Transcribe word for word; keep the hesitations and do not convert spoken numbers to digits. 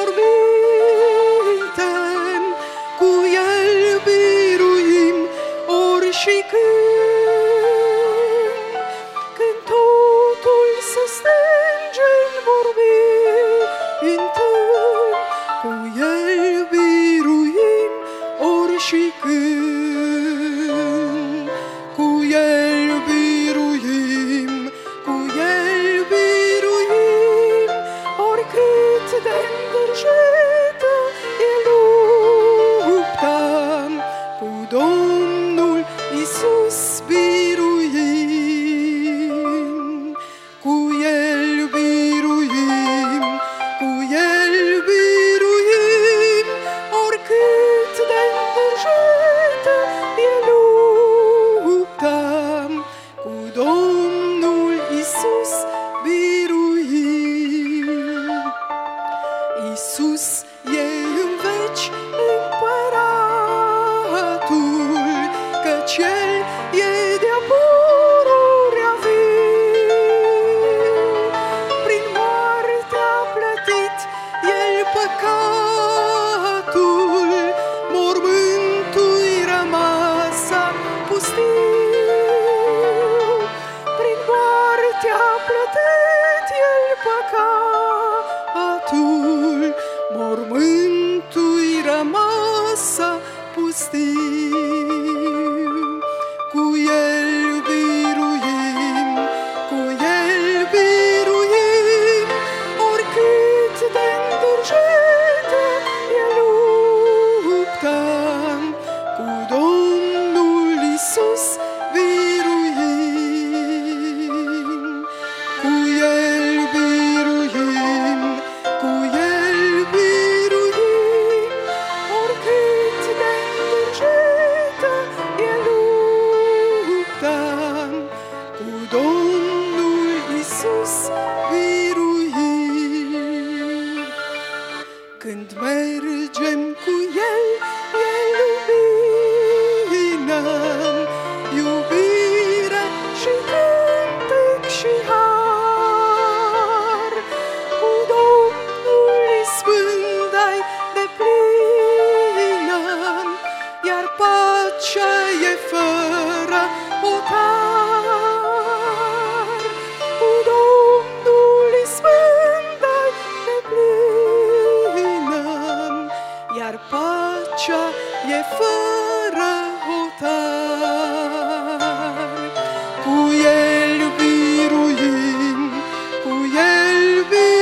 morminte, cu El biruim ori și când, când totul se stânge în morminte, cu El biruim ori și când, cu El biruim, cu El biruim, oricât de îndrăjită e lupta, cu Domnul Iisus biruim, cu El biruim, cu El biruim, oricât de îndrăjită e lupta, cu Domnul Iisus biruim. Iisus e în veci împăratul, căci El e de-a pururea vii. Prin moarte a plătit El păcatul, mormântul-i rămasa pustiu. Prin moarte a plătit El păcatul, mormântul-i rămasa pustiu. Cu El biruim, cu El biruim, oricât de îndrăjită e lupta, cu Domnul Iisus biruim. Cu El biruim, cu El biruim, oricât de îndrăjită e lupta, cu Domnul Iisus biruim. Când mergem cu El, e lumină, iubire și cântec și har. Cu Domnul Sfânt-ai deplină, iar pacea e fără hotar. Cu Domnul Sfânt-ai deplină, iar pacea e fără hotar. Cu El biruim, cu El biruim,